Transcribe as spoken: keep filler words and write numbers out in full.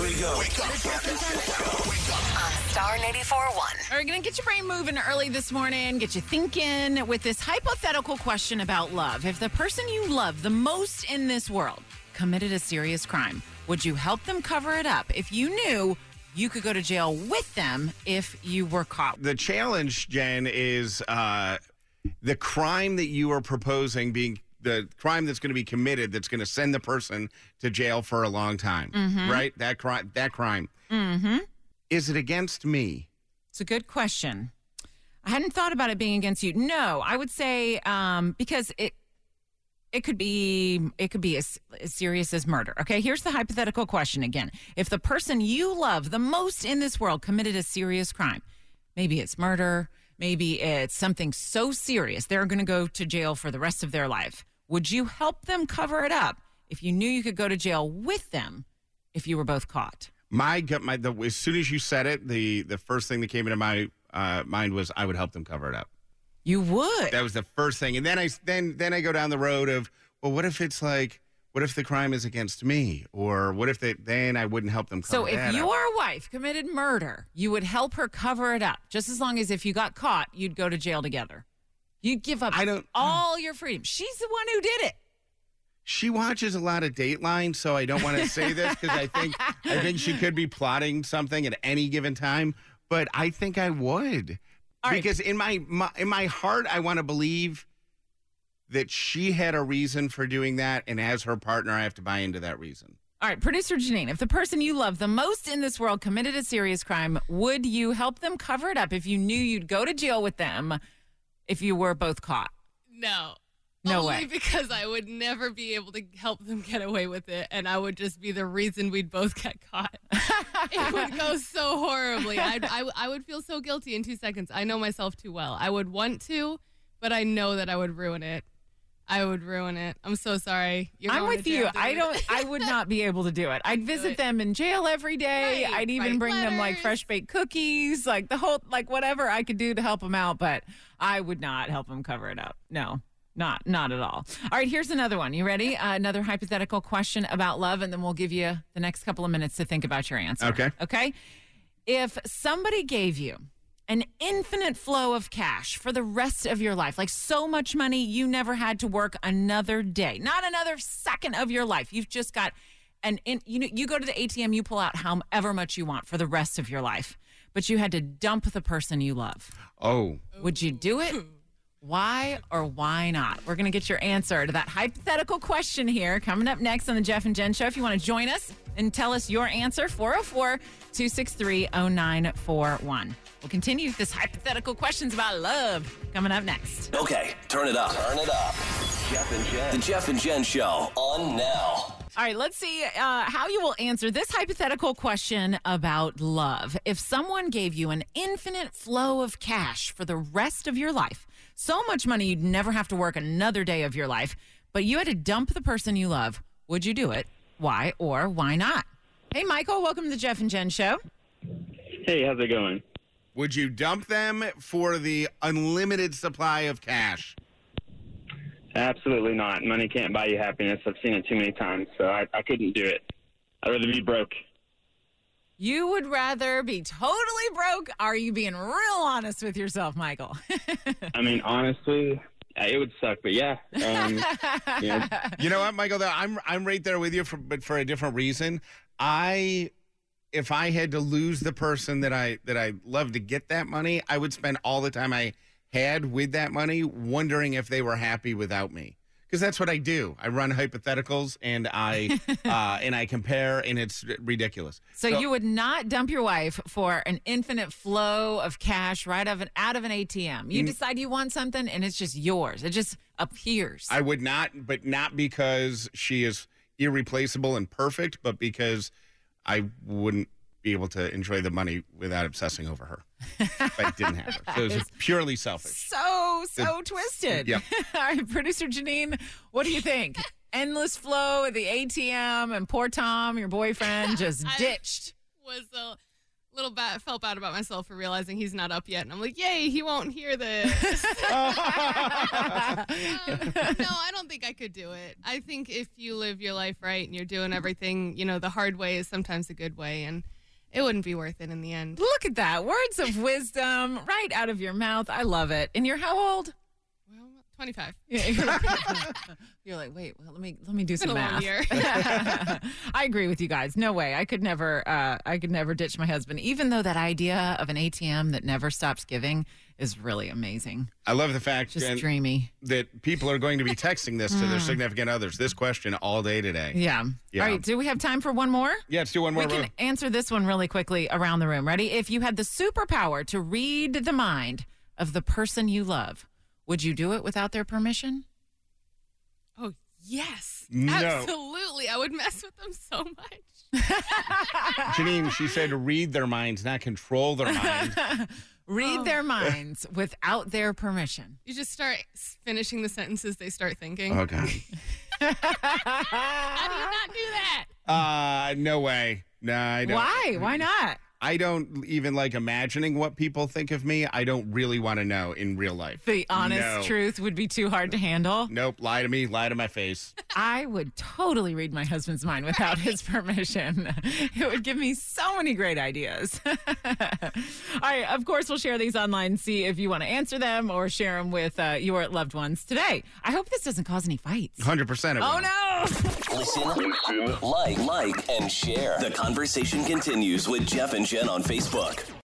we go. Wake up. Wake up. On Star ninety-four point one. We're going to get your brain moving early this morning, get you thinking with this hypothetical question about love. If the person you love the most in this world committed a serious crime, would you help them cover it up if you knew you could go to jail with them if you were caught? The challenge, Jen, is uh, the crime that you are proposing being the crime that's going to be committed that's going to send the person to jail for a long time, mm-hmm. right? That, cri- that crime. Mm-hmm. Is it against me? It's a good question. I hadn't thought about it being against you. No, I would say um, because it it could be it could be as, as serious as murder. Okay, here's the hypothetical question again. If the person you love the most in this world committed a serious crime, maybe it's murder, maybe it's something so serious they're going to go to jail for the rest of their life, would you help them cover it up if you knew you could go to jail with them if you were both caught? My gut, my the, as soon as you said it, the the first thing that came into my uh, mind was I would help them cover it up. You would. That was the first thing, and then I then then I go down the road of, well, what if it's like, what if the crime is against me, or what if they then I wouldn't help them cover So that if up. your wife committed murder, you would help her cover it up, just as long as if you got caught, you'd go to jail together. You'd give up I don't, all your freedom. She's the one who did it. She watches a lot of Dateline, so I don't want to say this because I think I think she could be plotting something at any given time. But I think I would, All right. because in my, my in my heart, I want to believe that she had a reason for doing that, and as her partner, I have to buy into that reason. All right, producer Janine, if the person you love the most in this world committed a serious crime, would you help them cover it up if you knew you'd go to jail with them if you were both caught? No. No Only way. because I would never be able to help them get away with it, and I would just be the reason we'd both get caught. It would go so horribly. I'd, I, I would feel so guilty in two seconds. I know myself too well. I would want to, but I know that I would ruin it. I would ruin it. I'm so sorry. You're I'm going with to you. jail, I dude. don't. I would not be able to do it. I'd visit it. them in jail every day. Right, I'd even write bring them like letters. fresh baked cookies, like the whole, like whatever I could do to help them out. But I would not help them cover it up. No, not not at all. All right, here's another one. You ready? Uh, another hypothetical question about love, and then we'll give you the next couple of minutes to think about your answer. Okay. Okay. If somebody gave you an infinite flow of cash for the rest of your life, like so much money you never had to work another day, not another second of your life. You've just got an in, you know, you go to the A T M, you pull out however much you want for the rest of your life, but you had to dump the person you love. Oh, Would you do it? Why or why not? We're going to get your answer to that hypothetical question here coming up next on the Jeff and Jen Show. If you want to join us and tell us your answer, four oh four, two six three, oh nine four one. We'll continue with this hypothetical questions about love coming up next. Okay, turn it up. Turn it up. Jeff and Jen. The Jeff and Jen Show on now. All right, let's see uh, how you will answer this hypothetical question about love. If someone gave you an infinite flow of cash for the rest of your life, so much money you'd never have to work another day of your life, but you had to dump the person you love, would you do it? Why or why not? Hey, Michael, welcome to the Jeff and Jen Show. Hey, how's it going? would you dump them for the unlimited supply of cash? Absolutely not. Money can't buy you happiness. I've seen it too many times, so I, I couldn't do it. I'd rather be broke. You would rather be totally broke? Are you being real honest with yourself, Michael? I mean, honestly, it would suck, but yeah. Um, you know, You know what, Michael? Though I'm I'm right there with you, for, but for a different reason. I, if I had to lose the person that I that I love to get that money, I would spend all the time I had with that money wondering if they were happy without me. Because that's what I do. I run hypotheticals and I uh, and I compare, and it's ridiculous. So, you would not dump your wife for an infinite flow of cash right out of an, out of an A T M. You Mm. decide you want something, and it's just yours. It just appears. I would not, but not because she is irreplaceable and perfect, but because I wouldn't be able to enjoy the money without obsessing over her if I didn't have her. So it was purely selfish. So, so twisted. Yep. All right, producer Janine, what do you think? Endless flow at the A T M, and poor Tom, your boyfriend, just I- ditched. was a little bad, felt bad about myself for realizing he's not up yet. And I'm like, yay, he won't hear this. um, no, I don't think I could do it. I think if you live your life right and you're doing everything, you know, the hard way is sometimes a good way. And it wouldn't be worth it in the end. Look at that. Words of wisdom right out of your mouth. I love it. And you're how old? Well, twenty-five. Yeah, you're, you're like, wait, well, let me let me do some Been a long math. year. I agree with you guys. No way. I could never uh, I could never ditch my husband, even though that idea of an A T M that never stops giving is really amazing. I love the fact Just Jen, dreamy. that people are going to be texting this to their significant others. This question all day today. Yeah. Yeah. All right. Do we have time for one more? Yeah, let's do one more. We can answer this one really quickly around the room. Ready? If you had the superpower to read the mind of the person you love, would you do it without their permission? Oh, yes. No. Absolutely. I would mess with them so much. Janine, she said read their minds, not control their mind. Read Oh. their minds without their permission. You just start finishing the sentences they start thinking. Oh, God. How do you not do that? Uh, no way. No, I don't. Why? Why not? I don't even like imagining what people think of me. I don't really want to know in real life. The honest No. truth would be too hard to handle. Nope. Lie to me. Lie to my face. I would totally read my husband's mind without his permission. It would give me so many great ideas. All right, of course, we'll share these online, see if you want to answer them or share them with uh, your loved ones today. I hope this doesn't cause any fights. one hundred percent. Oh, no. Listen, like, like, and share. The conversation continues with Jeff and Jen on Facebook.